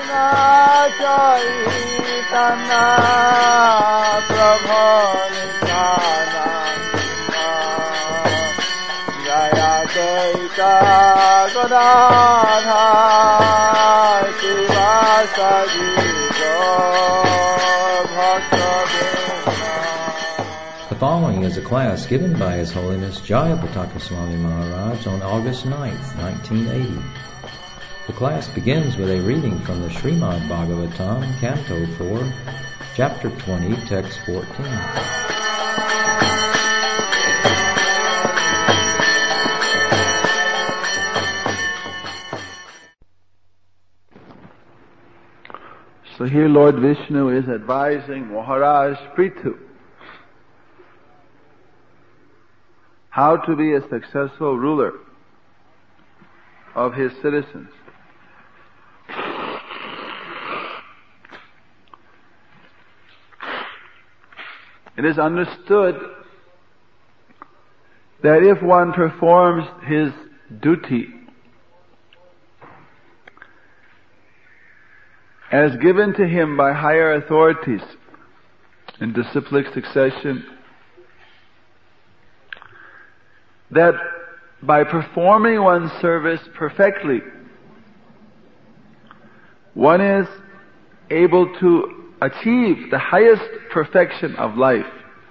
Chaitanya Prabhu Nityananda Jaya Chaita Gadadhar Sivasadi The following is a class given by His Holiness Jayapataka Swami Maharaj on August 9th, 1980. The class begins with a reading from the Srimad Bhagavatam, Canto 4, Chapter 20, Text 14. So here Lord Vishnu is advising Maharaj Prithu how to be a successful ruler of his citizens. It is understood that if one performs his duty as given to him by higher authorities in disciplic succession, that by performing one's service perfectly, one is able to achieve the highest perfection of life.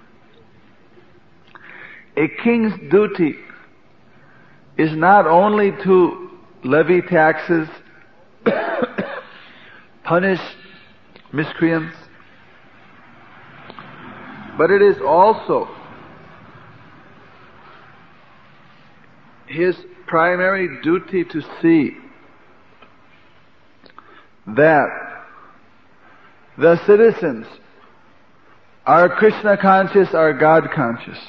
A king's duty is not only to levy taxes, punish miscreants, but it is also his primary duty to see that the citizens are Krishna conscious, are God conscious.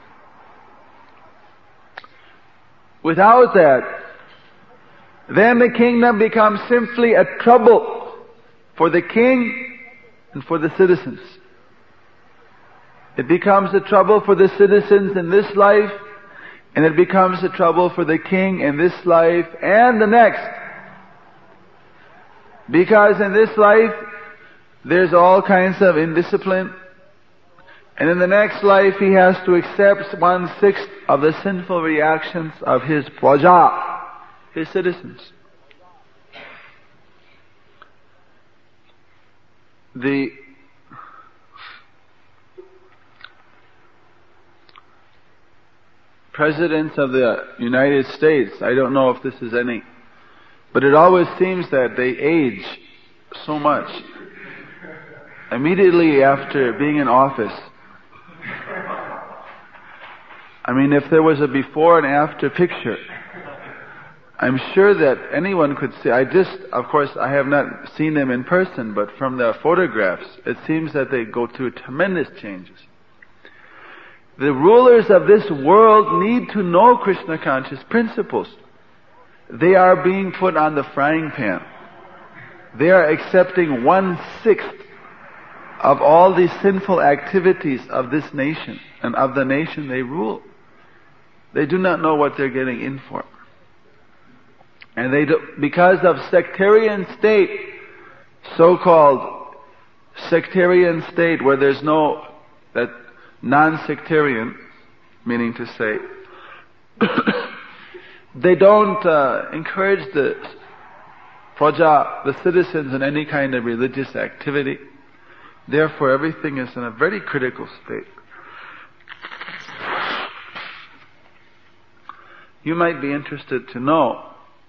Without that, then the kingdom becomes simply a trouble for the king and for the citizens. It becomes a trouble for the citizens in this life, and it becomes a trouble for the king in this life and the next. Because in this life, there's all kinds of indiscipline, and in the next life he has to accept 1/6 of the sinful reactions of his praja, his citizens. The presidents of the United States, I don't know if this is any, but it always seems that they age so much immediately after being in office. I mean, if there was a before and after picture, I'm sure that anyone could see. Of course, I have not seen them in person, but from the photographs, it seems that they go through tremendous changes. The rulers of this world need to know Krishna conscious principles. They are being put on the frying pan. They are accepting 1/6 of all the sinful activities of this nation and of the nation they rule. They do not know what they're getting in for. And because of sectarian state, so-called sectarian state where there's no, that non-sectarian, meaning to say, they don't encourage the praja, the citizens, in any kind of religious activity. Therefore, everything is in a very critical state. You might be interested to know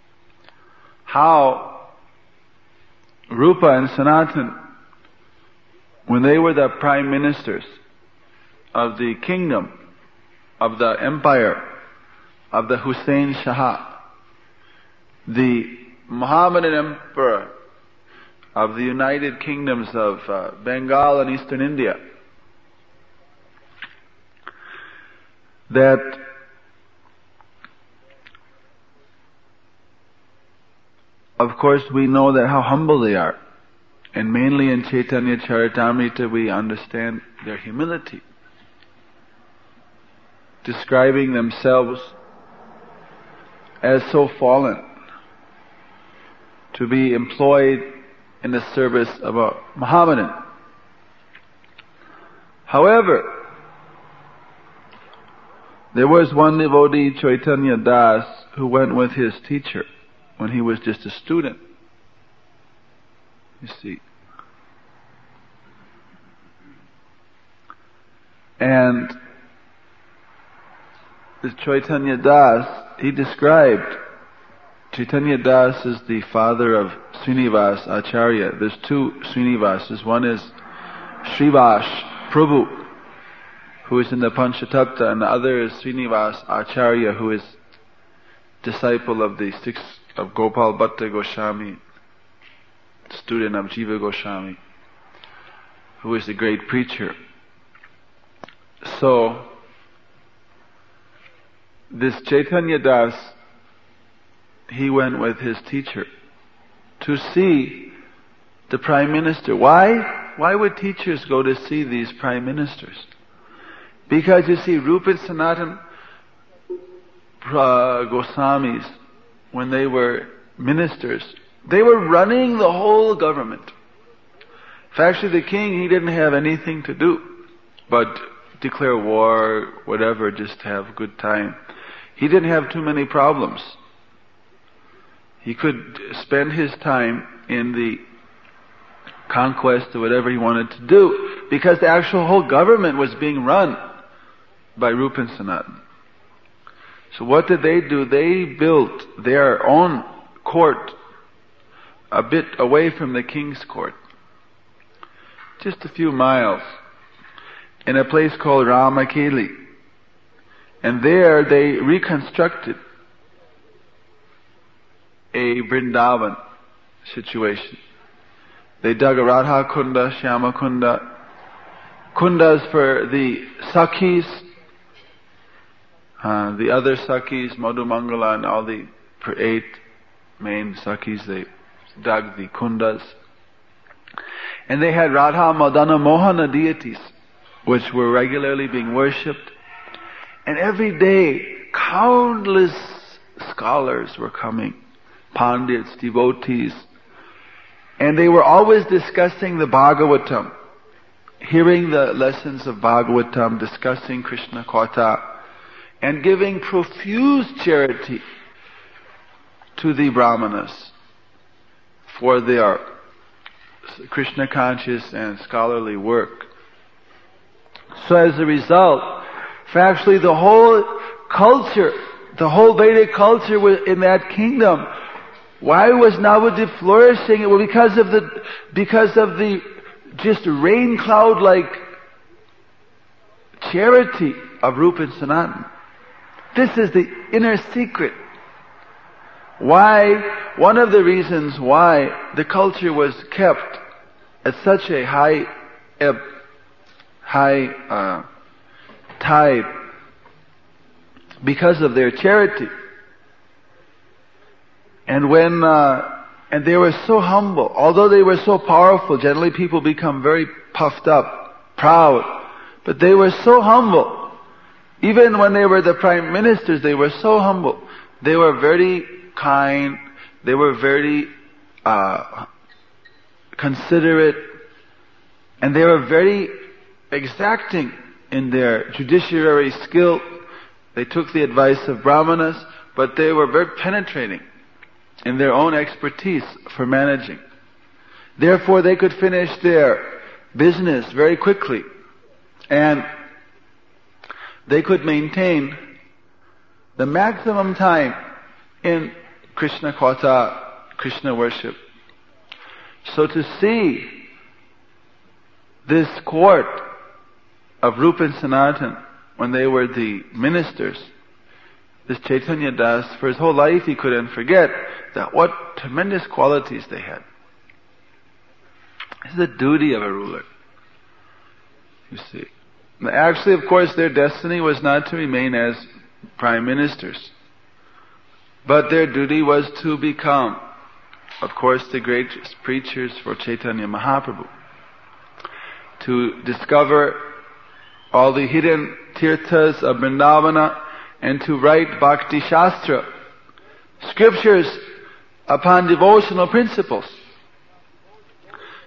how Rupa and Sanatan, when they were the prime ministers of the kingdom, of the empire, of the Hussein Shah, the Mohammedan emperor of the United Kingdoms of Bengal and Eastern India, that of course we know that how humble they are, and mainly in Chaitanya Charitamrita we understand their humility, describing themselves as so fallen, to be employed in the service of a Mohammedan. However, there was one devotee, Chaitanya Das, who went with his teacher when he was just a student. You see. And this Chaitanya Das, he described, Chaitanya Das is the father of Srinivas Acharya. There's two Srinivasas. One is Srivas Prabhu, who is in the Panchatattva, and the other is Srinivas Acharya, who is disciple of of Gopal Bhatta Goswami, student of Jiva Goswami, who is a great preacher. So, this Chaitanya Das, he went with his teacher to see the Prime Minister. Why would teachers go to see these Prime Ministers? Because you see, Rupa and Sanatan Goswamis, when they were ministers, they were running the whole government. Actually, the king, he didn't have anything to do but declare war, whatever, just have a good time. He didn't have too many problems. He could spend his time in the conquest or whatever he wanted to do, because the actual whole government was being run by Rupa and Sanatan. So what did they do? They built their own court a bit away from the king's court, just a few miles, in a place called Ramakeli. And there they reconstructed a Vrindavan situation. They dug a Radha Kunda, Shyama Kunda, kundas for the Sakhis, the other Sakhis, Madhu Mangala and all the 8 main Sakhis, they dug the kundas. And they had Radha Madana Mohana deities, which were regularly being worshipped. And every day, countless scholars were coming, Pandits, devotees, and they were always discussing the Bhagavatam, hearing the lessons of Bhagavatam, discussing Krishna Katha, and giving profuse charity to the Brahmanas for their Krishna conscious and scholarly work. So as a result, actually the whole culture, the whole Vedic culture was in that kingdom. Why was Navadip flourishing? Well, because of the just rain cloud like charity of Rupa and Sanatan. This is the inner secret. One of the reasons why the culture was kept at such a high tide, because of their charity. And and they were so humble. Although they were so powerful, generally people become very puffed up, proud. But they were so humble. Even when they were the prime ministers, they were so humble. They were very kind. They were very considerate. And they were very exacting in their judiciary skill. They took the advice of Brahmanas, but they were very penetrating in their own expertise for managing. Therefore, they could finish their business very quickly, and they could maintain the maximum time in Krishna Katha, Krishna worship. So to see this court of Rupa and Sanatan, when they were the ministers, this Chaitanya Das, for his whole life he couldn't forget that what tremendous qualities they had. This is the duty of a ruler. You see. Actually, of course, their destiny was not to remain as prime ministers, but their duty was to become, of course, the greatest preachers for Chaitanya Mahaprabhu, to discover all the hidden tirthas of Vrindavana, and to write Bhakti Shastra, scriptures upon devotional principles.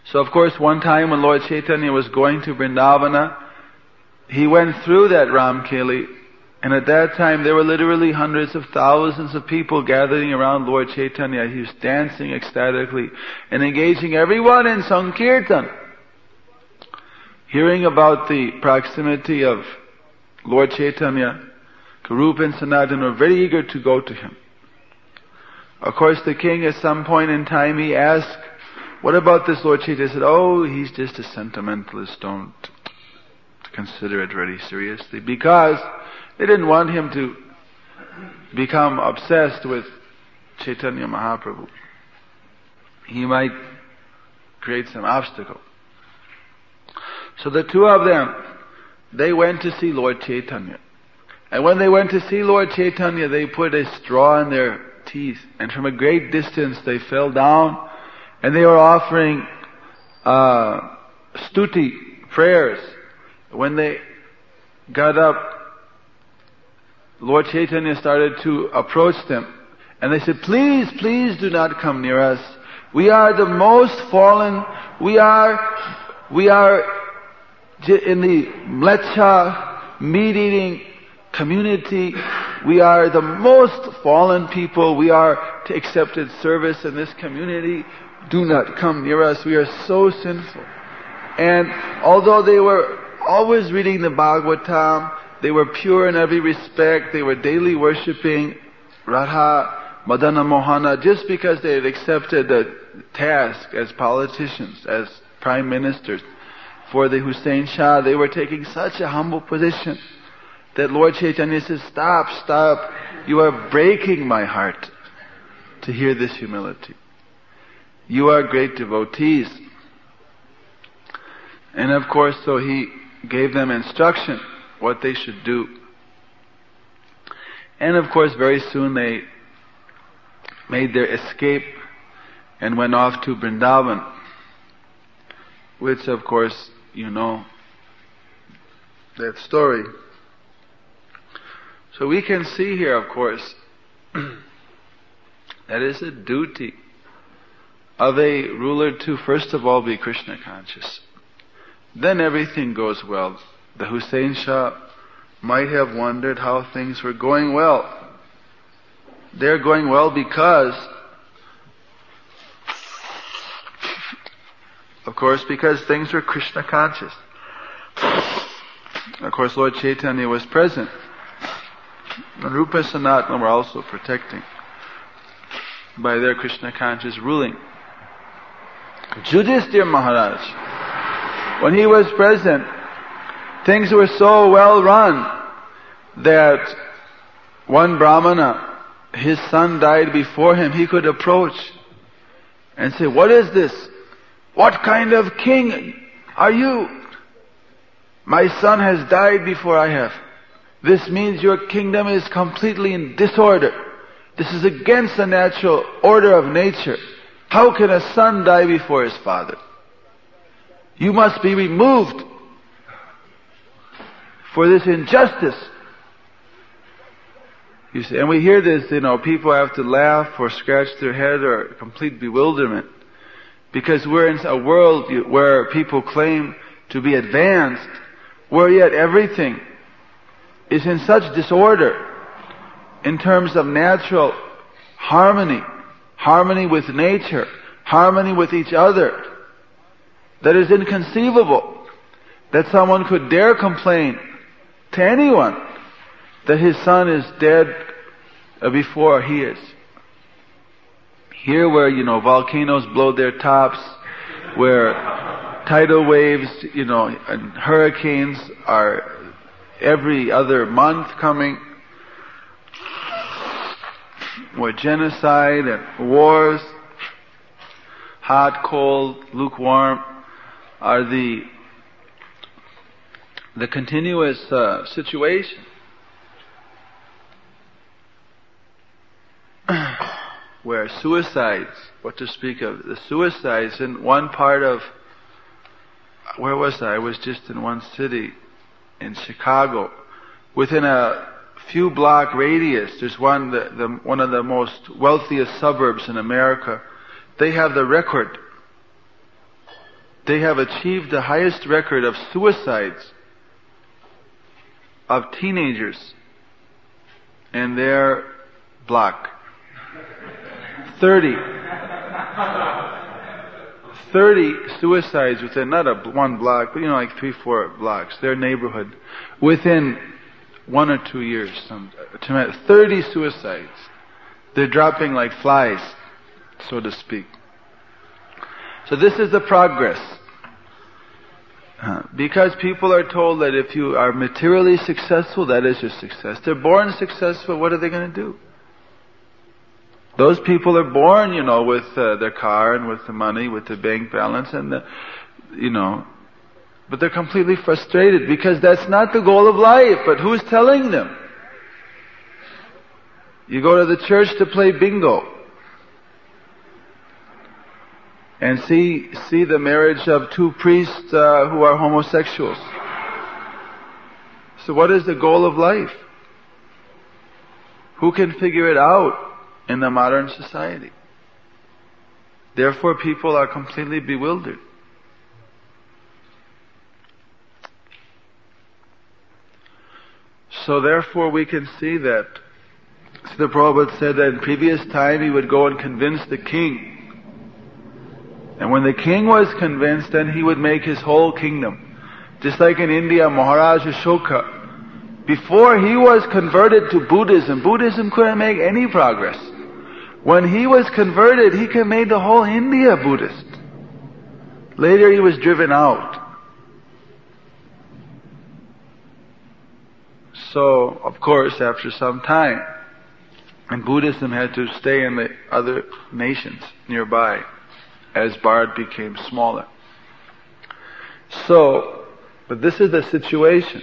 So of course one time when Lord Chaitanya was going to Vrindavana, he went through that Ramkeli, and at that time there were literally hundreds of thousands of people gathering around Lord Chaitanya. He was dancing ecstatically and engaging everyone in Sankirtan. Hearing about the proximity of Lord Chaitanya, Karupa and Sanatan were very eager to go to him. Of course the king at some point in time he asked, what about this Lord Chaitanya? He said, oh, he's just a sentimentalist, don't consider it very seriously. Because they didn't want him to become obsessed with Chaitanya Mahaprabhu. He might create some obstacle. So the two of them, they went to see Lord Chaitanya. And when they went to see Lord Chaitanya, they put a straw in their teeth. And from a great distance they fell down and they were offering stuti, prayers. When they got up, Lord Chaitanya started to approach them. And they said, please, please do not come near us. We are the most fallen. We are in the mlecha, meat-eating community. We are the most fallen people. We are accepted service in this community. Do not come near us. We are so sinful. And although they were always reading the Bhagavatam, they were pure in every respect. They were daily worshipping Radha, Madana Mohana, just because they had accepted the task as politicians, as prime ministers for the Hussain Shah. They were taking such a humble position that Lord Chaitanya says, stop, stop. You are breaking my heart to hear this humility. You are great devotees. And of course, so he gave them instruction what they should do. And of course, very soon they made their escape and went off to Vrindavan, which of course, you know that story. So we can see here, of course, that is a duty of a ruler to first of all be Krishna conscious. Then everything goes well. The Hussain Shah might have wondered how things were going well. They're going well because, of course, because things were Krishna conscious. Of course, Lord Chaitanya was present. And Rupa and Sanatana were also protecting by their Krishna conscious ruling. Yudhishthira Maharaj, when he was present, things were so well run that one Brahmana, his son died before him, he could approach and say, what is this? What kind of king are you? My son has died before I have. This means your kingdom is completely in disorder. This is against the natural order of nature. How can a son die before his father? You must be removed for this injustice. You see, and we hear this, people have to laugh or scratch their head or complete bewilderment. Because we're in a world where people claim to be advanced, where yet everything is in such disorder in terms of natural harmony, harmony with nature, harmony with each other, that is inconceivable that someone could dare complain to anyone that his son is dead before he is. Here where, volcanoes blow their tops, where tidal waves, and hurricanes are every other month coming, where genocide and wars, hot, cold, lukewarm, are the continuous situation. Where suicides, what to speak of, the suicides in one part of, where was I? I was just in one city in Chicago. Within a few block radius, there's one of the most wealthiest suburbs in America. They have the record they have achieved the highest record of suicides of teenagers in their block. 30 suicides within, not one block, but like 3-4 blocks, their neighborhood, within 1 or 2 years. 30 suicides. They're dropping like flies, so to speak. So this is the progress. Because people are told that if you are materially successful, that is your success. They're born successful, what are they going to do? Those people are born, with their car and with the money, with the bank balance and but they're completely frustrated because that's not the goal of life. But who's telling them? You go to the church to play bingo and see the marriage of 2 priests who are homosexuals. So what is the goal of life? Who can figure it out in the modern society? Therefore people are completely bewildered. So therefore we can see that Srila Prabhupada said that in previous time he would go and convince the king. And when the king was convinced, then he would make his whole kingdom. Just like in India, Maharaj Ashoka, before he was converted to Buddhism, Buddhism couldn't make any progress. When he was converted, he could make the whole India Buddhist. Later he was driven out. So, of course, after some time, and Buddhism had to stay in the other nations nearby as Bharat became smaller. So, but this is the situation.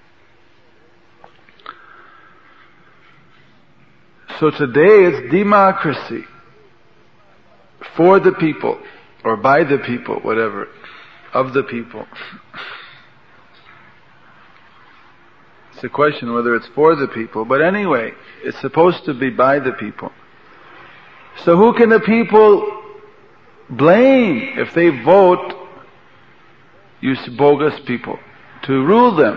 So today it's democracy for the people, or by the people, whatever, of the people. It's a question whether it's for the people, but anyway, it's supposed to be by the people. So who can the people blame if they vote, use bogus people, to rule them?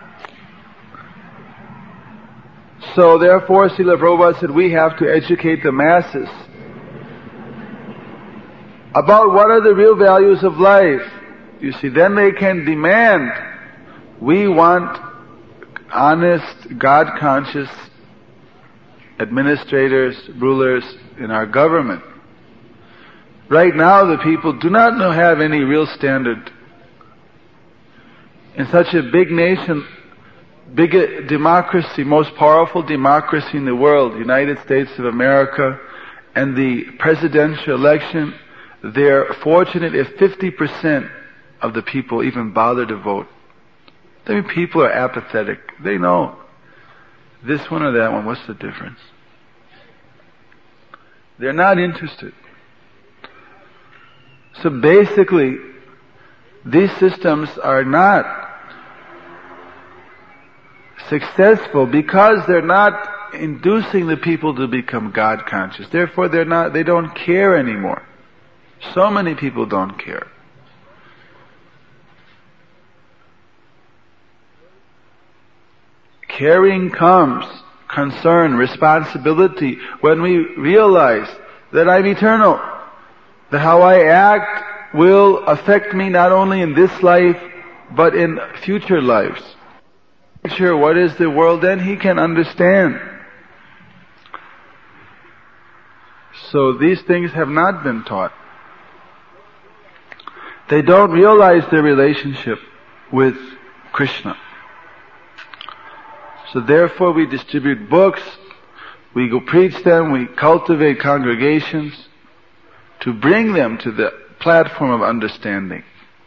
So therefore, Srila Prabhupada said we have to educate the masses about what are the real values of life. You see, then they can demand, we want honest, God-conscious administrators, rulers in our government. Right now the people do not have any real standard. In such a big nation, big democracy, most powerful democracy in the world, United States of America, and the presidential election, they're fortunate if 50% of the people even bother to vote. I mean, people are apathetic. They know this one or that one, what's the difference? They're not interested. So basically, these systems are not successful because they're not inducing the people to become God conscious. Therefore they don't care anymore. So many people don't care. Caring comes, concern, responsibility, when we realize that I'm eternal, that how I act will affect me not only in this life, but in future lives. Sure, what is the world? Then he can understand. So these things have not been taught. They don't realize their relationship with Krishna. So therefore we distribute books, we go preach them, we cultivate congregations to bring them to the platform of understanding.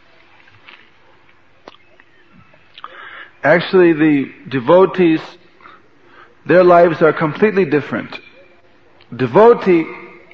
Actually, the devotees, their lives are completely different. Devotee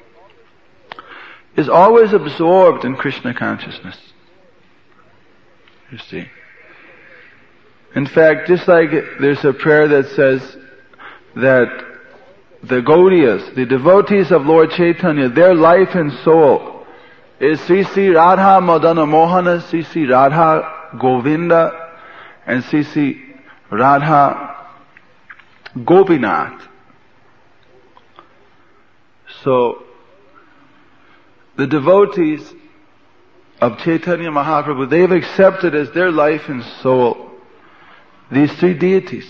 is always absorbed in Krishna consciousness. You see. In fact, just like there's a prayer that says that the Gaudiyas, the devotees of Lord Chaitanya, their life and soul is Sri Sri Radha Madana Mohana, Sri Sri Radha Govinda, and Sri Sri Radha Gopinath. So, the devotees of Chaitanya Mahaprabhu, they've accepted as their life and soul these three deities.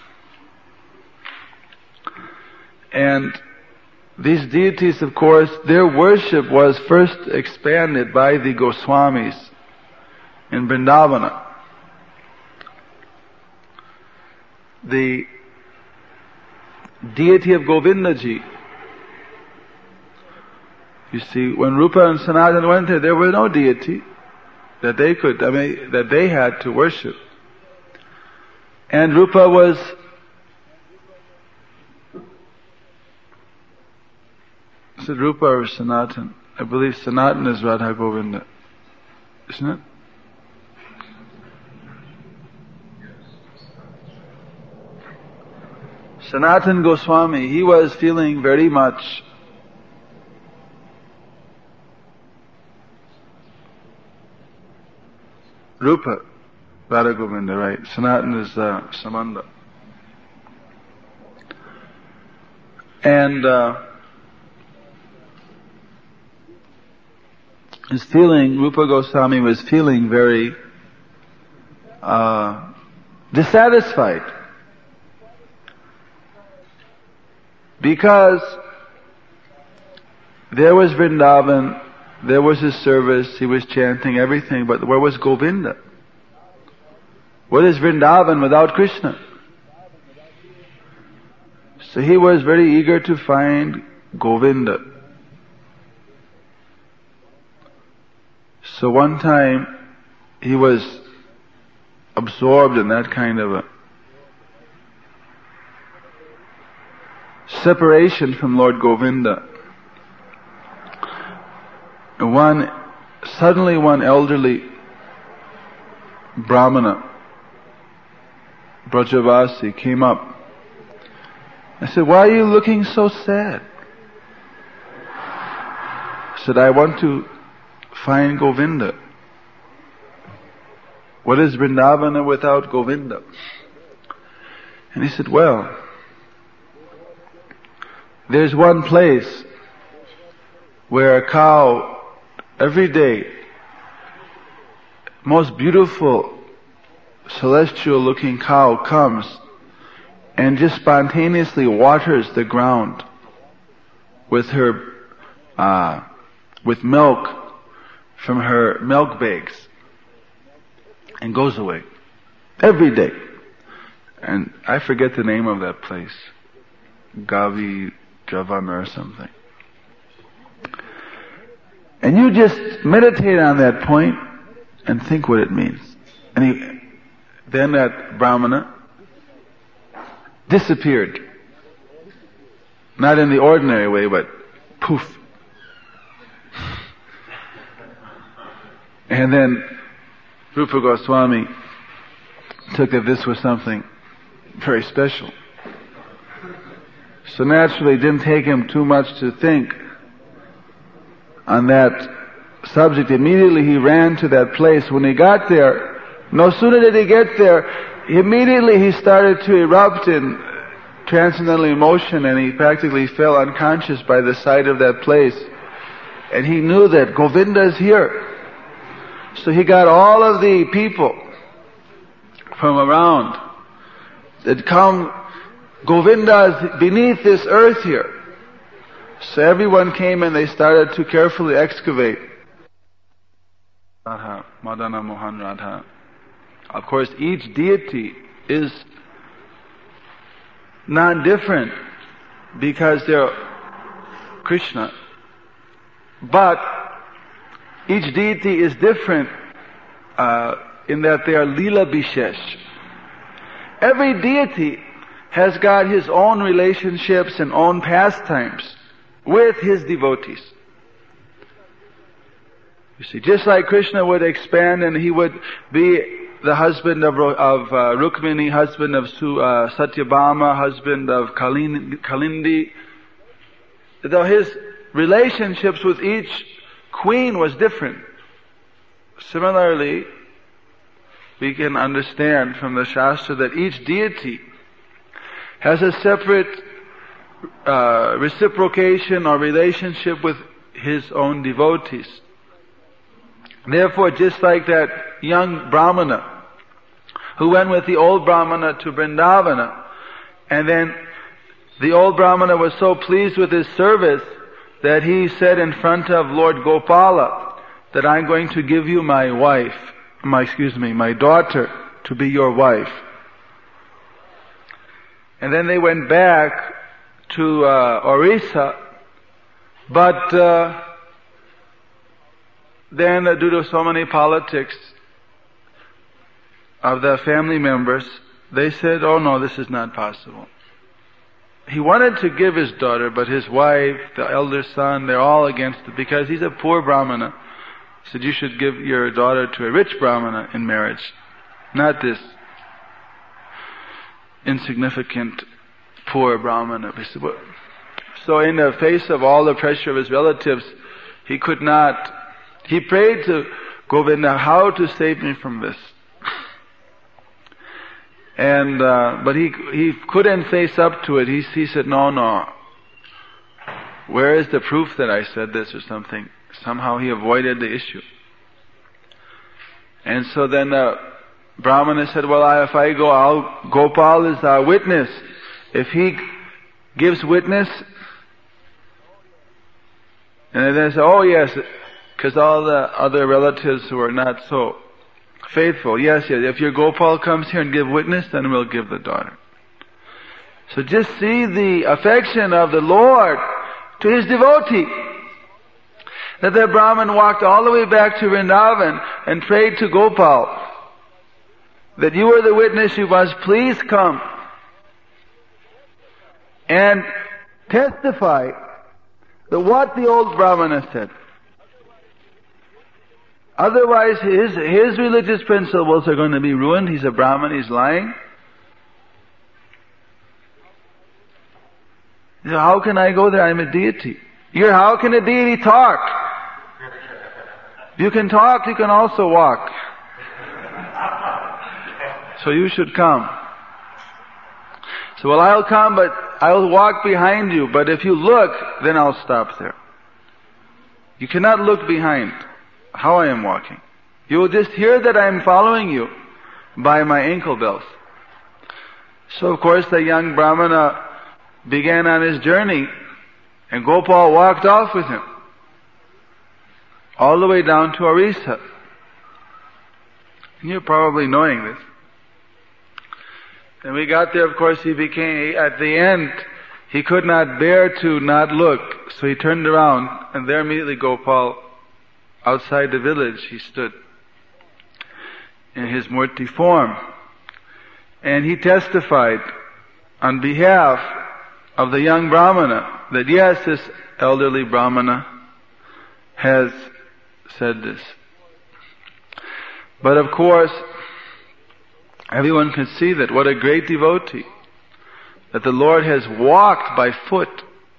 And these deities, of course, their worship was first expanded by the Goswamis in Vrindavana. The deity of Govindaji, you see, when Rupa and Sanatan went there was no deity that they had to worship. And Rupa was is it Rupa or Sanatan? I believe Sanatan is Radha Govinda, isn't it? Sanatan Goswami, he was feeling very much Rupa, Radha Govinda, right? Sanatan is Samanda. And Rupa Goswami was feeling very dissatisfied. Because there was Vrindavan, there was his service, he was chanting everything, but where was Govinda? What is Vrindavan without Krishna? So he was very eager to find Govinda. So one time he was absorbed in that kind of a separation from Lord Govinda. Suddenly one elderly Brahmana, Brajavasi, came up. I said, "Why are you looking so sad?" I said, "I want to find Govinda. What is Vrindavana without Govinda?" And he said, "Well, there's one place where a cow every day, most beautiful, celestial looking cow comes and just spontaneously waters the ground with with milk from her milk bags and goes away every day." And I forget the name of that place. Gavi Javana or something. And you just meditate on that point and think what it means. And then that Brahmana disappeared. Not in the ordinary way, but poof. And then Rupa Goswami took that this was something very special. So naturally it didn't take him too much to think on that subject. Immediately he ran to that place. When he got there, no sooner did he get there, immediately he started to erupt in transcendental emotion, and he practically fell unconscious by the sight of that place. And he knew that Govinda is here. So he got all of the people from around that come, Govinda is beneath this earth here. So everyone came and they started to carefully excavate. Radha, Madana Mohan Radha. Of course, each deity is non-different because they're Krishna. But each deity is different in that they are Leela Bishesh. Every deity has got his own relationships and own pastimes with his devotees. You see, just like Krishna would expand and he would be the husband of Rukmini, husband of Satyabhama, husband of Kalindi, though his relationships with each queen was different. Similarly, we can understand from the Shastra that each deity has a separate reciprocation or relationship with his own devotees. Therefore, just like that young Brahmana who went with the old Brahmana to Vrindavana, and then the old Brahmana was so pleased with his service that he said in front of Lord Gopala that I'm going to give you my daughter to be your wife. And then they went back to Orissa, but then due to so many politics of the family members, they said, oh no, this is not possible. He wanted to give his daughter, but his wife, the elder son, they're all against it because he's a poor Brahmana. He said, you should give your daughter to a rich Brahmana in marriage, not this insignificant poor Brahmana. So in the face of all the pressure of his relatives, he could not. He prayed to Govinda, how to save me from this? And but he couldn't face up to it. He said, no. Where is the proof that I said this or something? Somehow he avoided the issue. And so then Brahmana said, well, if I go, Gopal is our witness. If he gives witness, and they say, oh yes, because all the other relatives who are not so faithful, yes, if your Gopal comes here and give witness, then we'll give the daughter. So just see the affection of the Lord to his devotee. That the Brahman walked all the way back to Vrindavan and prayed to Gopal that you are the witness, you must please come and testify that what the old Brahmana said. Otherwise his religious principles are going to be ruined. He's a Brahman, he's lying. So how can I go there? I'm a deity. How can a deity talk? You can talk, you can also walk. So you should come. So well, I'll come, but I'll walk behind you. But if you look, then I'll stop there. You cannot look behind how I am walking. You will just hear that I am following you by my ankle bells. So of course the young Brahmana began on his journey, and Gopal walked off with him all the way down to Orissa. You're probably knowing this. And we got there, of course, at the end, he could not bear to not look, so he turned around, and there immediately Gopal, outside the village, he stood in his murti form. And he testified on behalf of the young Brahmana that yes, this elderly Brahmana has said this. But of course, everyone can see that what a great devotee, that the Lord has walked by foot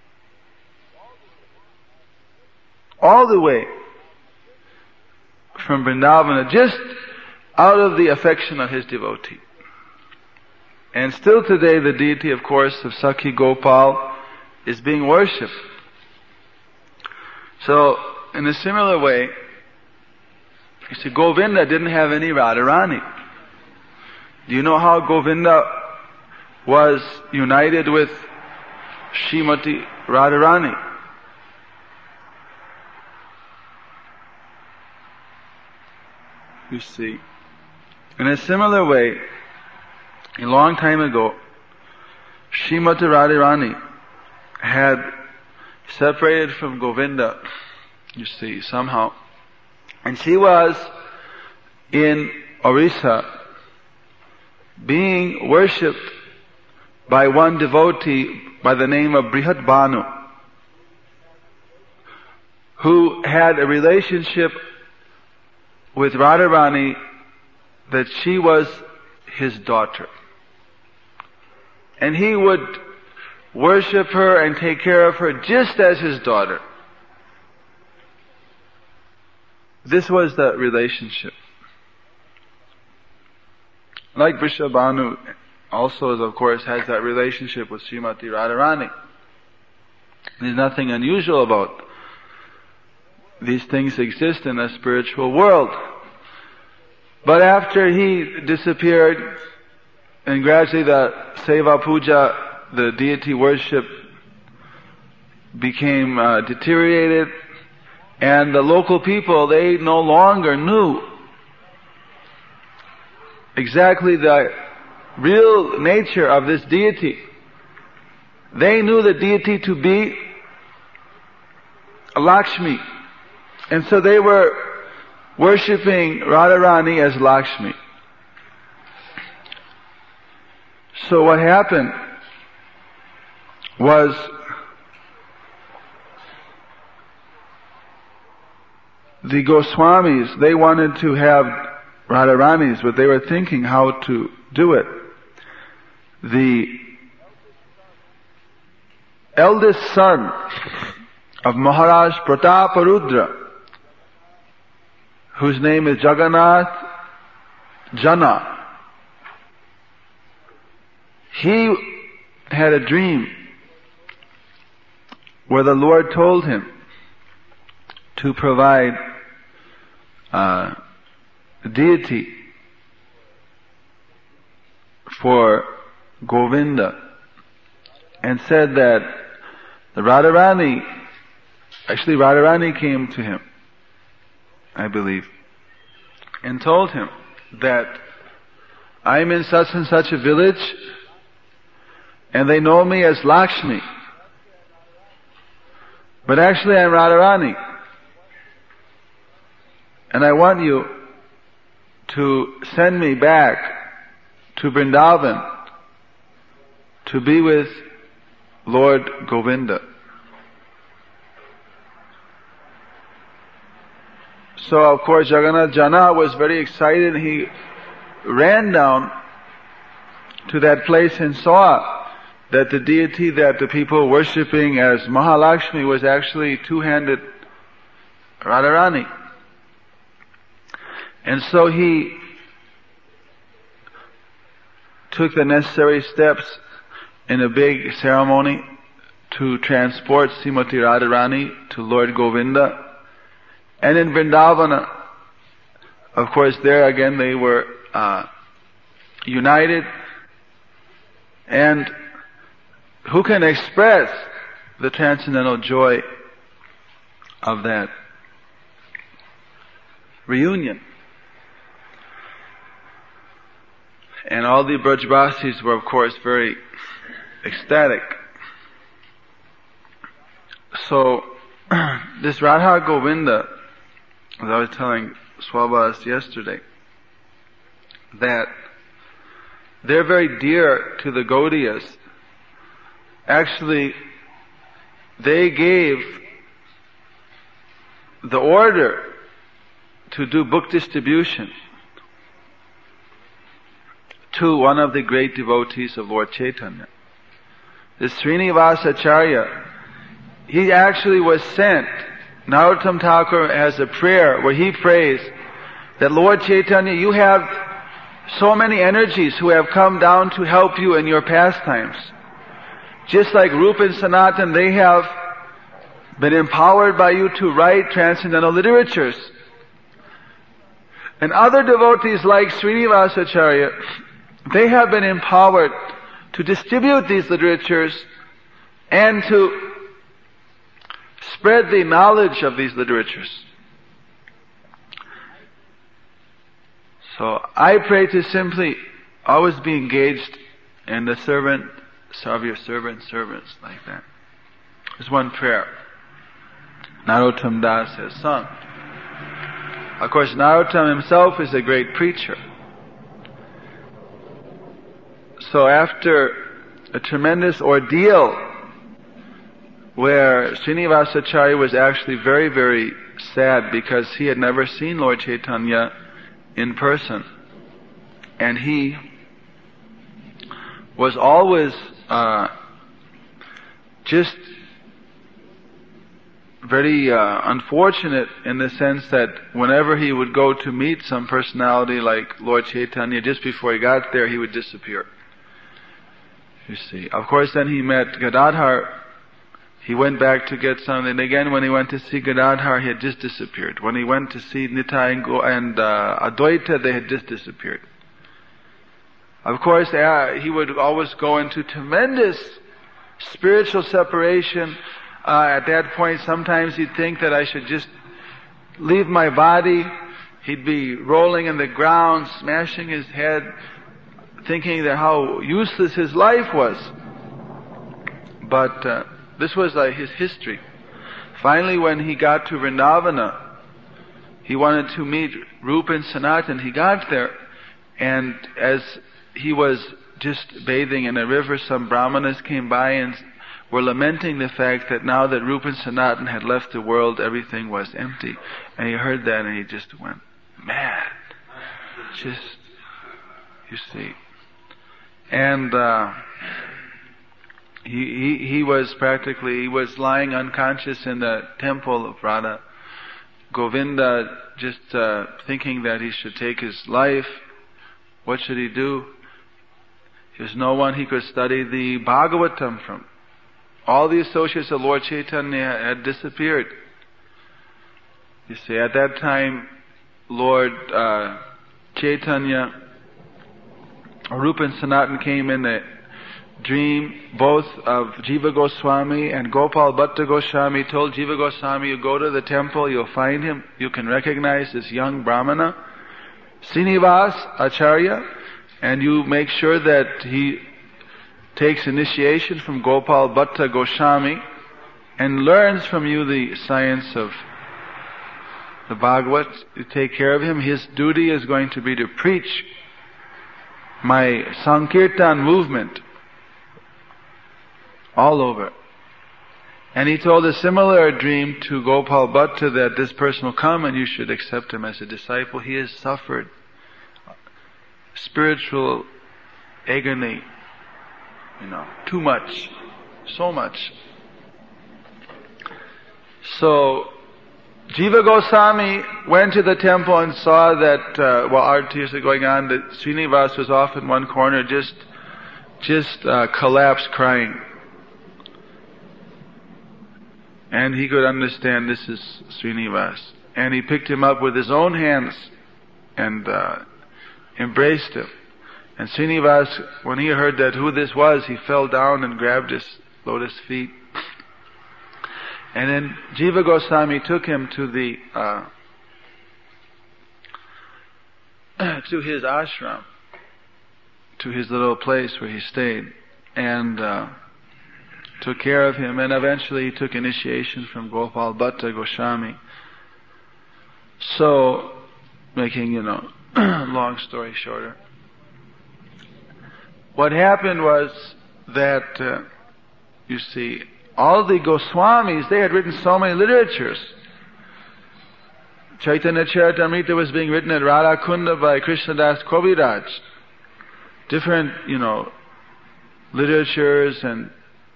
all the way from Vrindavana, just out of the affection of his devotee. And still today the deity, of course, of Sakhi Gopal is being worshipped. So, in a similar way, you see, Govinda didn't have any Radharani. Do you know how Govinda was united with Srimati Radharani? You see, in a similar way, a long time ago, Srimati Radharani had separated from Govinda, you see, somehow. And she was in Orissa being worshipped by one devotee by the name of Brihat Bhanu, who had a relationship with Radharani that she was his daughter. And he would worship her and take care of her just as his daughter. this was the relationship. Like Vrishabhanu also, of course, has that relationship with Srimati Radharani. There's nothing unusual about these things exist in the spiritual world. But after he disappeared, and gradually the Seva Puja, the deity worship, became deteriorated, and the local people, they no longer knew exactly the real nature of this deity. They knew the deity to be Lakshmi. And so they were worshipping Radharani as Lakshmi. So what happened was the Goswamis, they wanted to have Radharani's, but they were thinking how to do it. The eldest son of Maharaj Prataparudra, whose name is Jagannath Jana, he had a dream where the Lord told him to provide deity for Govinda, and said that the Radharani came to him, I believe, and told him that I'm in such and such a village and they know me as Lakshmi, but actually I'm Radharani, and I want you to send me back to Vrindavan to be with Lord Govinda. So of course Jagannath Jana was very excited. He ran down to that place and saw that the deity that the people were worshipping as Mahalakshmi was actually two-handed Radharani. And so he took the necessary steps in a big ceremony to transport Srimati Radharani to Lord Govinda. And in Vrindavana, of course, there again they were united. And who can express the transcendental joy of that reunion? And all the Brajvasis were, of course, very ecstatic. So, this Radha Govinda, as I was telling Swabhas yesterday, that they're very dear to the Gaudiyas. Actually, they gave the order to do book distribution to one of the great devotees of Lord Chaitanya. This Srinivasacharya, he actually was sent. Narottam Thakur has a prayer where he prays that Lord Chaitanya, you have so many energies who have come down to help you in your pastimes. Just like Rupa and Sanatan, they have been empowered by you to write transcendental literatures. And other devotees like Srinivasacharya, they have been empowered to distribute these literatures and to spread the knowledge of these literatures. So I pray to simply always be engaged in the servant, serve your servants, like that. There's one prayer Narottam Das has sung. Of course, Narottam himself is a great preacher. So after a tremendous ordeal where Srinivasacharya was actually very, very sad because he had never seen Lord Chaitanya in person, and he was always just very unfortunate in the sense that whenever he would go to meet some personality like Lord Chaitanya, just before he got there, he would disappear. You see. Of course, then he met Gadadhar. He went back to get something. Again, when he went to see Gadadhar, he had just disappeared. When he went to see Nitai and Advaita, they had just disappeared. Of course, he would always go into tremendous spiritual separation. At that point, sometimes he'd think that I should just leave my body. He'd be rolling in the ground, smashing his head, thinking that how useless his life was. But this was like his history. Finally, when he got to Vrindavana, he wanted to meet Rupa and Sanatan. He got there, and as he was just bathing in a river, some brahmanas came by and were lamenting the fact that now that Rupa and Sanatan had left the world, everything was empty. And he heard that and he just went mad. Just, you see. And he was lying unconscious in the temple of Radha. Govinda just thinking that he should take his life. What should he do? There's no one he could study the Bhagavatam from. All the associates of Lord Chaitanya had disappeared. You see, at that time, Lord Chaitanya, Rupa and Sanatan came in a dream, both of Jiva Goswami and Gopal Bhatta Goswami told Jiva Goswami, you go to the temple, you'll find him, you can recognize this young Brahmana, Srinivas Acharya, and you make sure that he takes initiation from Gopal Bhatta Goswami and learns from you the science of the Bhagavat. You take care of him. His duty is going to be to preach my Sankirtan movement all over. And he told a similar dream to Gopal Bhatta that this person will come and you should accept him as a disciple. He has suffered spiritual agony, too much, so much. So, Jiva Goswami went to the temple and saw that while artis are going on, that Srinivas was off in one corner, just collapsed crying. And he could understand this is Srinivas. And he picked him up with his own hands and embraced him. And Srinivas, when he heard that who this was, he fell down and grabbed his lotus feet. And then Jiva Goswami took him to the to his ashram, to his little place where he stayed, and took care of him. And eventually he took initiation from Gopal Bhatta Goswami. So, making long story shorter, what happened was that you see, all the Goswamis, they had written so many literatures. Chaitanya Charitamrita was being written at Radha Kunda by Krishnadas Kaviraj. Different, literatures and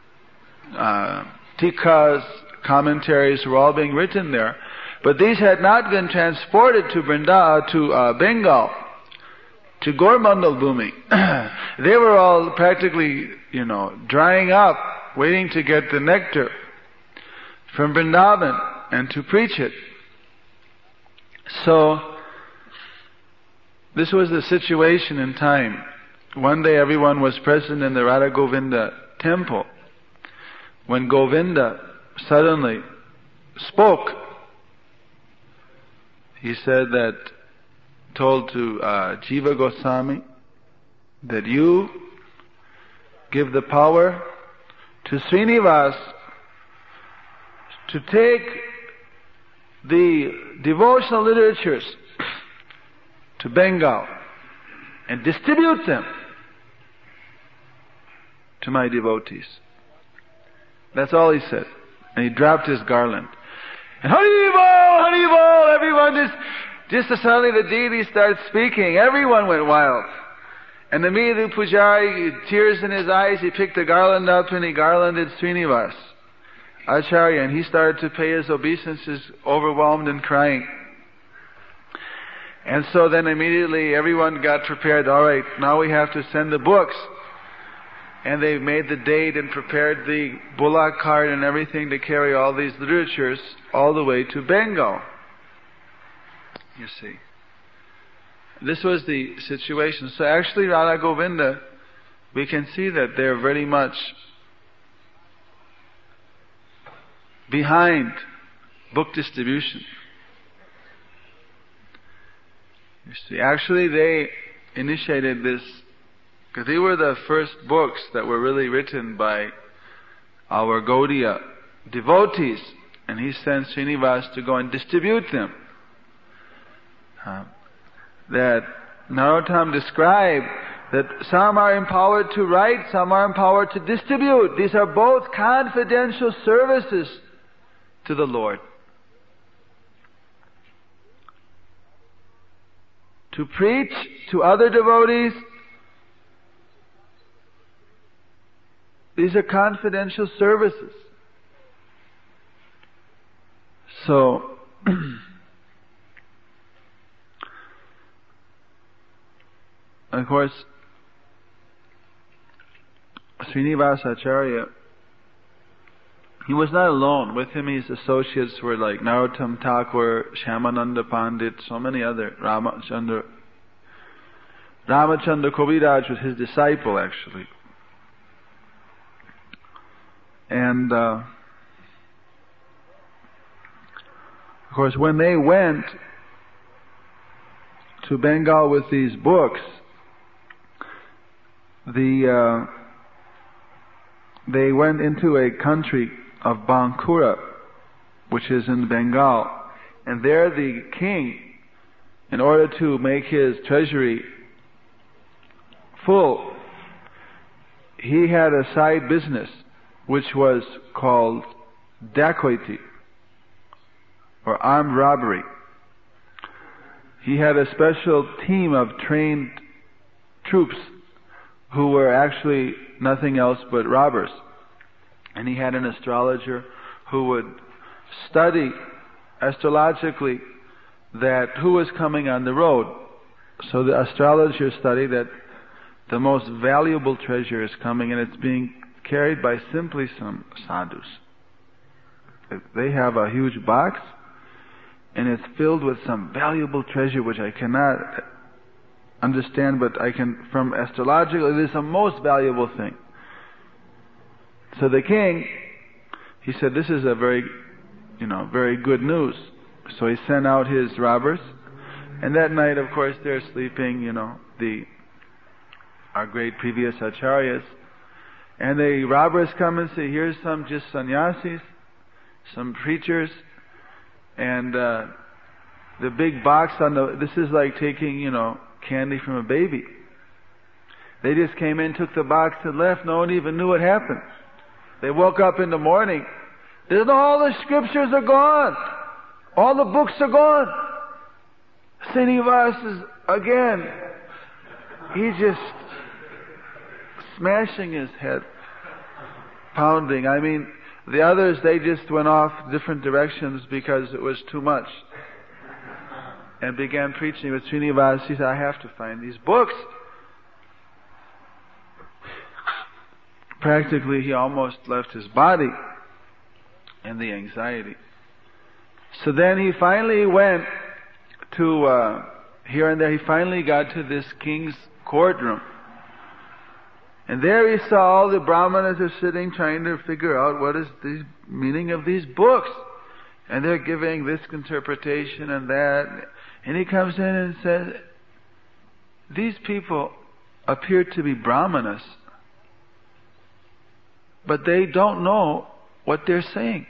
tikas, commentaries were all being written there. But these had not been transported to Bengal, to Gormandal Bhumi. They were all practically, drying up, waiting to get the nectar from Vrindavan and to preach it. So, this was the situation in time. One day everyone was present in the Radha Govinda temple when Govinda suddenly spoke. He said that, told to Jiva Goswami that you give the power to Srinivas to take the devotional literatures to Bengal and distribute them to my devotees. That's all he said. And he dropped his garland. And Haribol, everyone just suddenly the deity started speaking. Everyone went wild. And immediately Pujari, tears in his eyes, he picked the garland up and he garlanded Srinivas. Acharya, and he started to pay his obeisances, overwhelmed and crying. And so then immediately everyone got prepared. All right, now we have to send the books. And they made the date and prepared the bullock cart and everything to carry all these literatures all the way to Bengal. You see. This was the situation. So actually Radha Govinda, we can see that they're very much behind book distribution. You see, actually they initiated this because they were the first books that were really written by our Gaudiya devotees, and he sent Srinivas to go and distribute them. That Narottam described that some are empowered to write, some are empowered to distribute. These are both confidential services to the Lord. To preach to other devotees, these are confidential services. So, of course, Srinivasa Acharya, he was not alone. With him, his associates were like Narottam Thakur, Shyamananda Pandit, so many other. Ramachandra Kaviraj was his disciple, actually. And, of course, when they went to Bengal with these books, they went into a country of Bankura, which is in Bengal, and there the king, in order to make his treasury full, he had a side business which was called dacoity, or armed robbery. He had a special team of trained troops who were actually nothing else but robbers. And he had an astrologer who would study astrologically that who was coming on the road. So the astrologer studied that the most valuable treasure is coming, and it's being carried by simply some sadhus. They have a huge box, and it's filled with some valuable treasure which I cannot understand, but I can, from astrological, it is the most valuable thing. So the king, he said, this is a very good news. So he sent out his robbers, and that night, of course, they're sleeping, our great previous acharyas, and the robbers come and say, here's some just sannyasis, some preachers, and the big box this is like taking, candy from a baby. They just came in, took the box and left. No one even knew what happened. They woke up in the morning. All the scriptures are gone. All the books are gone. Srinivas is, again, he's just smashing his head, pounding. I mean, the others, they just went off different directions because it was too much. And began preaching with Srinivas. He said, I have to find these books. Practically, he almost left his body in the anxiety. So then he finally went to here and there. He finally got to this king's courtroom. And there he saw all the brahmanas are sitting trying to figure out what is the meaning of these books. And they're giving this interpretation and that. And he comes in and says, these people appear to be brahmanas, but they don't know what they're saying.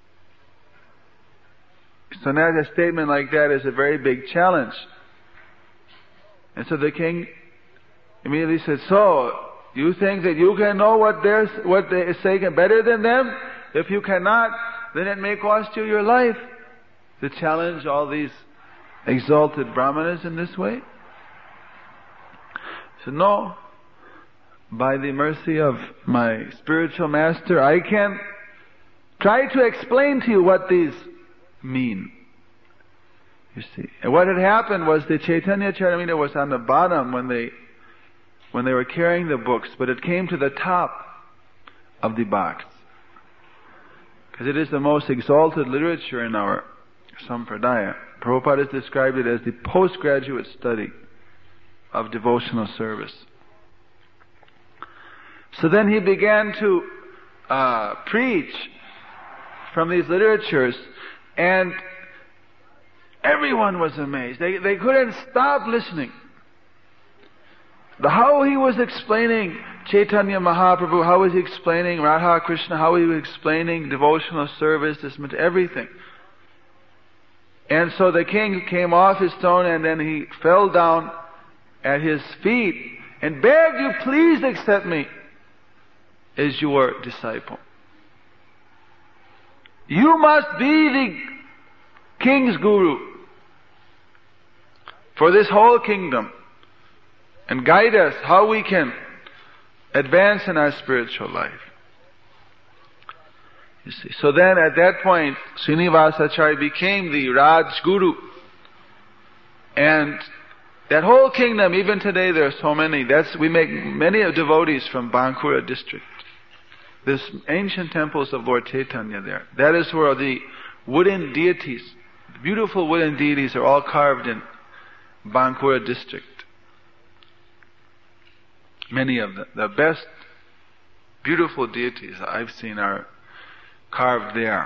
So now a statement like that is a very big challenge. And so the king immediately said, so, you think that you can know what they're saying better than them? If you cannot, then it may cost you your life. To challenge all these exalted brahmanas in this way? So no, by the mercy of my spiritual master, I can try to explain to you what these mean. You see. And what had happened was the Chaitanya Charitamrita was on the bottom when they were carrying the books, but it came to the top of the box. Because it is the most exalted literature in our Sampradaya. Prabhupada has described it as the postgraduate study of devotional service. So then he began to preach from these literatures, and everyone was amazed. They couldn't stop listening. How he was explaining Chaitanya Mahaprabhu, how was he explaining Radha Krishna, how he was explaining devotional service, everything. And so the king came off his throne, and then he fell down at his feet and begged, you please accept me as your disciple. You must be the king's guru for this whole kingdom and guide us how we can advance in our spiritual life. You see. So then at that point, Srinivasacharya became the Raj Guru. And that whole kingdom, even today there are so many, we make many devotees from Bankura district. There's ancient temples of Lord Chaitanya there. That is where the wooden deities, the beautiful wooden deities are all carved in Bankura district. Many of the best beautiful deities I've seen are carved there.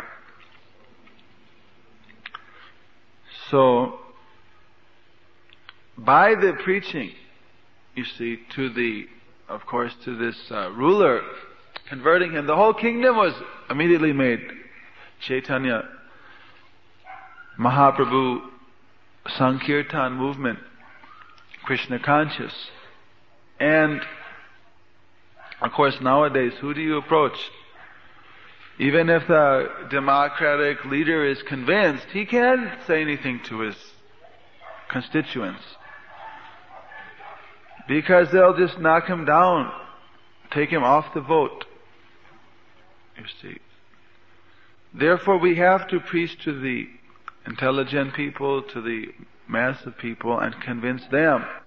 So, by the preaching, you see, to this ruler, converting him, the whole kingdom was immediately made Chaitanya Mahaprabhu Sankirtan movement, Krishna conscious. And, of course, nowadays, who do you approach? Even if the democratic leader is convinced, he can't say anything to his constituents. Because they'll just knock him down, take him off the vote. You see. Therefore, we have to preach to the intelligent people, to the mass of people, and convince them